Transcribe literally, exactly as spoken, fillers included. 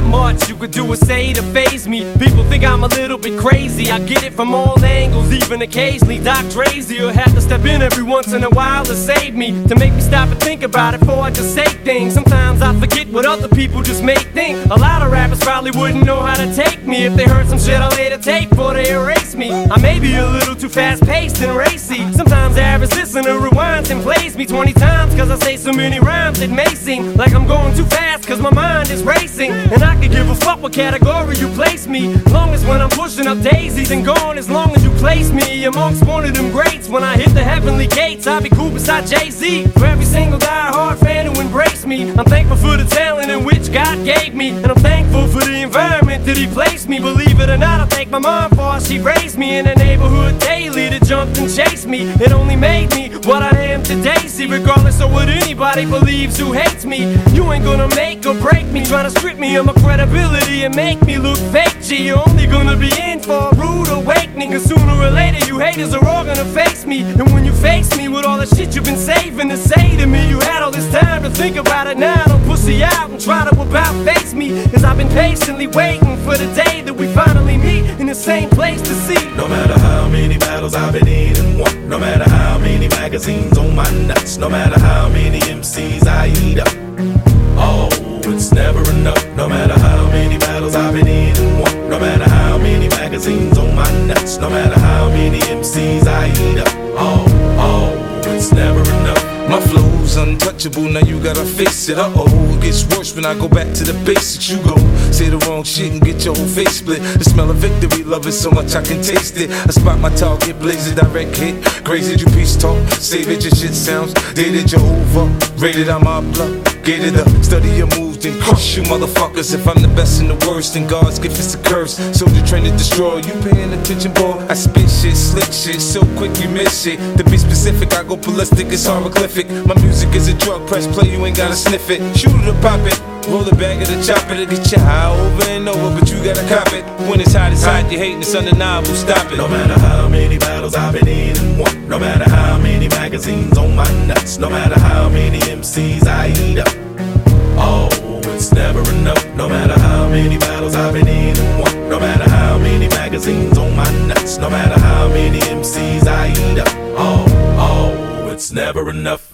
much you could do or say to faze me. People think I'm a little bit crazy. I get it from all angles, even occasionally. Doc Drazy will have to step in every once in a while to save me, to make me stop and think about it before I just say things. Sometimes I forget what other people just may think. A lot of rappers probably wouldn't know how to take me if they heard some shit I later take before they erase me. I may be a little too fast-paced and racy. Sometimes the average listener rewinds and plays me twenty times cause I say so many rhymes it may seem like I'm going too fast cause my mind is racing. And I could give a fuck what category you place me, long as when I'm pushing up daisies and gone, as long as you place me amongst one of them greats. When I hit the heavenly gates, I'll be cool beside Jay-Z. For every single die-hard fan who embraced me, I'm thankful for the talent in which God gave me, and I'm thankful for the environment that He placed me. Believe it or not, I thank my mom for how she raised me in a neighborhood daily that jumped and chased me. It only made me what I am today. See, regardless of what anybody believes who hates me, you ain't gonna make or break me, trying to strip me of my credibility and make me look fake. G, you're only gonna be in for a rude awakening, cause sooner or later you haters are all gonna face me. And when you face me with all the shit you've been saving to say to me, you had all this time to think about it. Now don't pussy out and try to about face me, cause I've been patiently waiting for the day that we finally meet in the same place to see. No matter how many battles I've been in and won, no matter how many magazines on my nuts, no matter how many M Cs I eat up, oh, it's never enough. No matter how many battles I've been in and won, no matter how many magazines on my nuts, no matter how many M Cs I eat up, oh, oh, it's never enough. My flow's untouchable, now you gotta face it. Uh-oh, it gets worse when I go back to the basics. You go say the wrong shit and get your whole face split. The smell of victory, love it so much I can taste it. I spot my target, blaze it, direct hit. Grazed your peace talk, save it, your shit sounds dated, you're over. Rated, I'm up, gated up. Study your moves, then crush you motherfuckers. If I'm the best and the worst, then God's gift is a curse. So the train to destroy, you paying attention, boy? I spit shit, slick shit, so quick you miss it. To be specific, I go ballistic, it's hieroglyphic. My music is a drug, press play, you ain't gotta sniff it. Shoot it or pop it, roll the bag of the chop it. It'll get you high over and over, but you gotta cop it. When it's hot, it's hot, you hating, it's undeniable, stop it. No matter how many battles I've been in and won, no matter how many magazines on my nuts, no matter how many M Cs I eat up, oh, it's never enough. No matter how many battles I've been in and won, no matter how many magazines on my nuts, no matter how many M Cs I eat up, oh, oh, it's never enough.